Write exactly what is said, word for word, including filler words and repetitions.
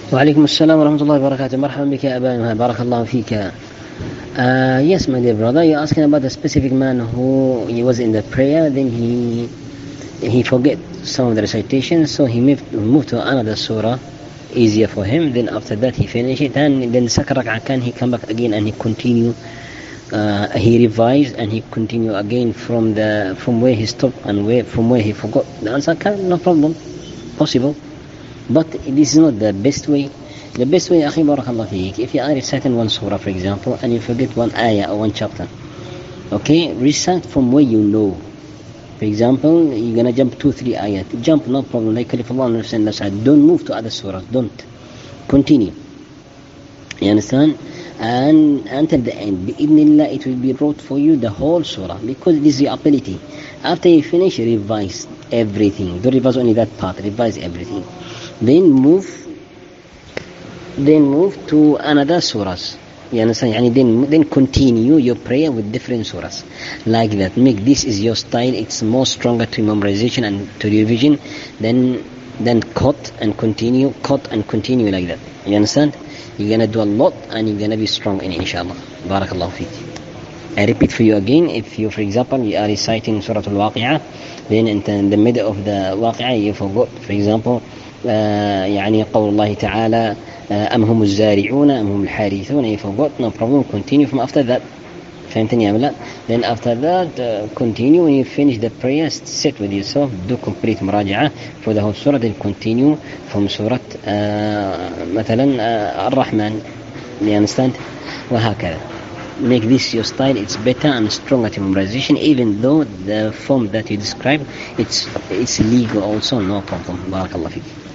وعليكم السلام ورحمة الله وبركاته. مرحبا بك يا أبا، بارك الله فيك. Uh, yes, my dear brother, you're asking about a specific man who he was in the prayer, then he he forget some of the recitation, so he moved, moved to another surah, easier for him. Then after that he finished it, and then second rak'ah can he come back again and he continue. Uh, he revised and he continue again from the from where he stopped and where from where he forgot. The answer can, no problem, possible. But this is not the best way. The best way, أخي بارك الله فيك, if you are reciting one surah, for example, and you forget one ayah or one chapter, okay, recite from where you know. For example, you're gonna jump two, three ayat. Jump, no problem. Like Khalifullah, don't move to other surahs. Don't. Continue. You understand? And until the end, bi'idhnillah, it will be wrote for you the whole surah, because it is your ability. After you finish, revise everything. Don't revise only that part. Revise everything. Then move. Then move to another surahs. You understand? Yani then, then continue your prayer with different surahs. Like that. Make this is your style. It's more stronger to memorization and to revision. Then, then cut and continue, cut and continue like that. You understand? You're gonna do a lot and you're gonna be strong in it, inshallah. Barakallahu feek. I repeat for you again. If you, for example, you are reciting Surah Al-Waqi'ah, then in the middle of the Waqi'ah you forgot, for example, uh, يعني قول الله تعالى أم هم الزارعون أم هم الحارثون, you forgot, no problem, continue from after that. فهمتني يا ملا? Then after that, uh, continue. When you finish the prayer, sit with yourself, do complete مراجعة for the whole surah, then continue from surah uh, مثلا uh, الرحمن. You understand? وهكذا. Make this your style. It's better and stronger to memorization, even though the form that you describe, it's it's legal also, no problem. بارك الله فيك.